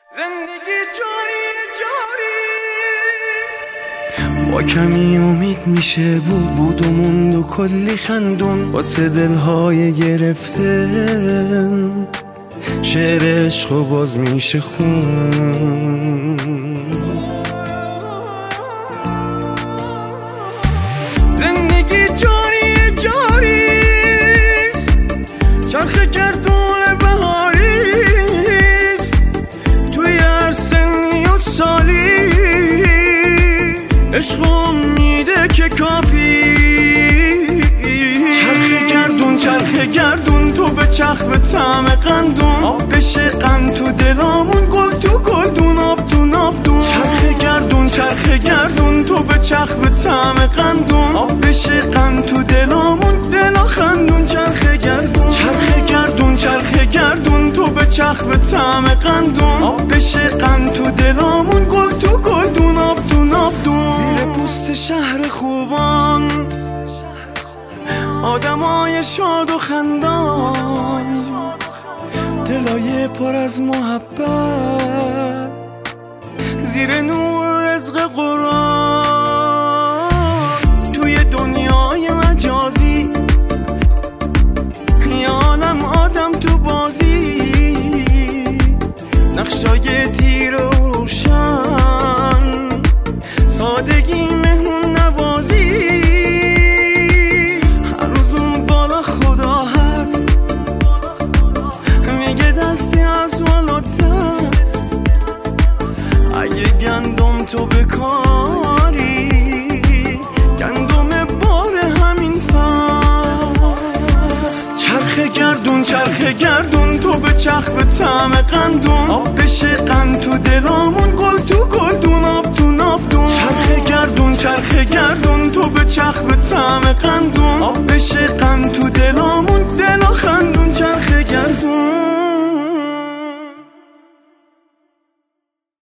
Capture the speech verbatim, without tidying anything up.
زندگی جاری جاری با کمی امید میشه بود بود و موند و کلی خندون واسه دلهای گرفته شعر عشق و باز میشه خون. زندگی جاری جاریست چرخ گردون بهاریست توی هر سنی و سالی عشق امیده که کافی چرخ گردون چرخ گردون تو به چرخ به طعم قندون آب بشه قند تو دلامون گل تو گلدون آب دون آب دون چرخ گردون چرخ گردون تو به چرخ به طعم قندون آب بشه قند تو دلامون دلا خندون چرخ گردون چرخ گردون چرخ گردون تو به چرخ به طعم قندون آب بشه قند تو دلامون گل تو گلدون آب دون آب دون زیر پوست شهر خوبان آدمای شاد و خندان دلای پر از محبت زیر نور رزق قرآن توی دنیای مجازی یه عالم آدم تو بازی نقشای تیر و روشن سادگی مهمون نوازی گندم تو بکاری گندم بار همین فصل چرخ گردون چرخ گردون تو به چرخ به طعم قندون آب بشه قند تو دلامون گل تو گلدون آب دون آب دون چرخ گردون چرخ گردون تو به چرخ به طعم قندون آب بشه قند تو دلامون دلا خندون چرخ گردون